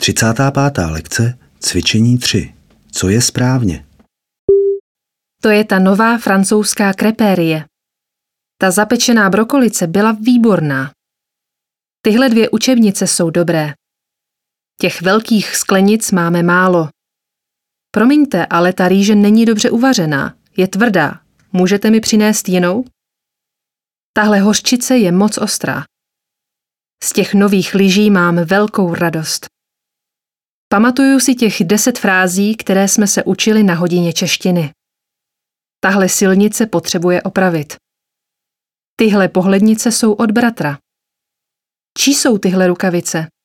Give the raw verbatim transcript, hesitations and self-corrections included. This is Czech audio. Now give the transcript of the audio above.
třicátá pátá lekce, cvičení tři. Co je správně? To je ta nová francouzská krepérie. Ta zapečená brokolice byla výborná. Tyhle dvě učebnice jsou dobré. Těch velkých sklenic máme málo. Promiňte, ale ta rýže není dobře uvařená. Je tvrdá. Můžete mi přinést jinou? Tahle hořčice je moc ostrá. Z těch nových lyží mám velkou radost. Pamatuju si těch deset frází, které jsme se učili na hodině češtiny. Tahle silnice potřebuje opravit. Tyhle pohlednice jsou od bratra. Čí jsou tyhle rukavice?